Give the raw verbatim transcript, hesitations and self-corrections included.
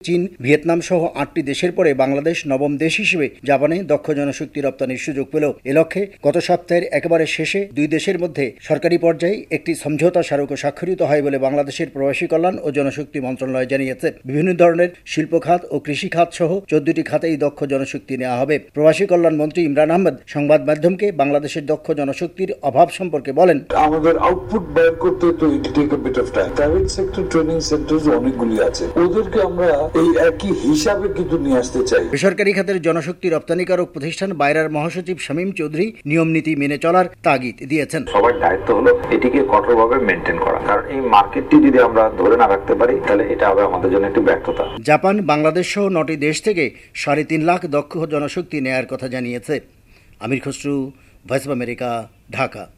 চীন, ভিয়েতনাম সহ আটটি দেশের পরে বাংলাদেশ নবম দেশ হিসেবে জাপানে দক্ষ জনশক্তি রপ্তানির সুযোগ পেল। এ লক্ষ্যে গত সপ্তাহের একেবারে শেষে দুই দেশের মধ্যে সরকারি পর্যায়ে একটি সমঝোতা স্মারকও স্বাক্ষরিত হয় বলে বাংলাদেশের প্রবাসী কল্যাণ ও জনশক্তি মন্ত্রণালয় জানিয়েছে। বিভিন্ন ধরনের শিল্প খাত ও কৃষি খাত সহ চোদ্দটি খাতেই দক্ষ জনশক্তি নেওয়া হবে। প্রবাসী কল্যাণ মন্ত্রী ইমরান আহমেদ সংবাদ মাধ্যমকে বাংলাদেশের দক্ষ জনশক্তির অভাব সম্পর্কে বলেন, আমাদের আউটপুট বের করতে তো it take a bit of time. Private sector training centres অনেকগুলি আছে, ওদেরকে আমরা এই একই হিসাবে কিন্তু নিয়ে আসতে চাই। বেসরকারি খাতের জনশক্তি রপ্তানিকারক প্রতিষ্ঠান বাইরার মহাসচিব শামীম চৌধুরী নিয়ম নীতি মেনে চলার তাগিদ দিয়েছেন। সবার দায়িত্ব হলো এটিকে কঠোরভাবে মেনটেন করা, কারণ এই মার্কেটটি যদি আমরা ধরে না রাখতে পারি তাহলে এটা হবে আমাদের জন্য একটি ব্যর্থতা। জাপান, বাংলাদেশ সহ নটি দেশ থেকে সাড়ে তিন লাখ দক্ষ জনশক্তি নেয়ার কথা জানিয়েছে। Amir Khasru, Voice of America, Dhaka.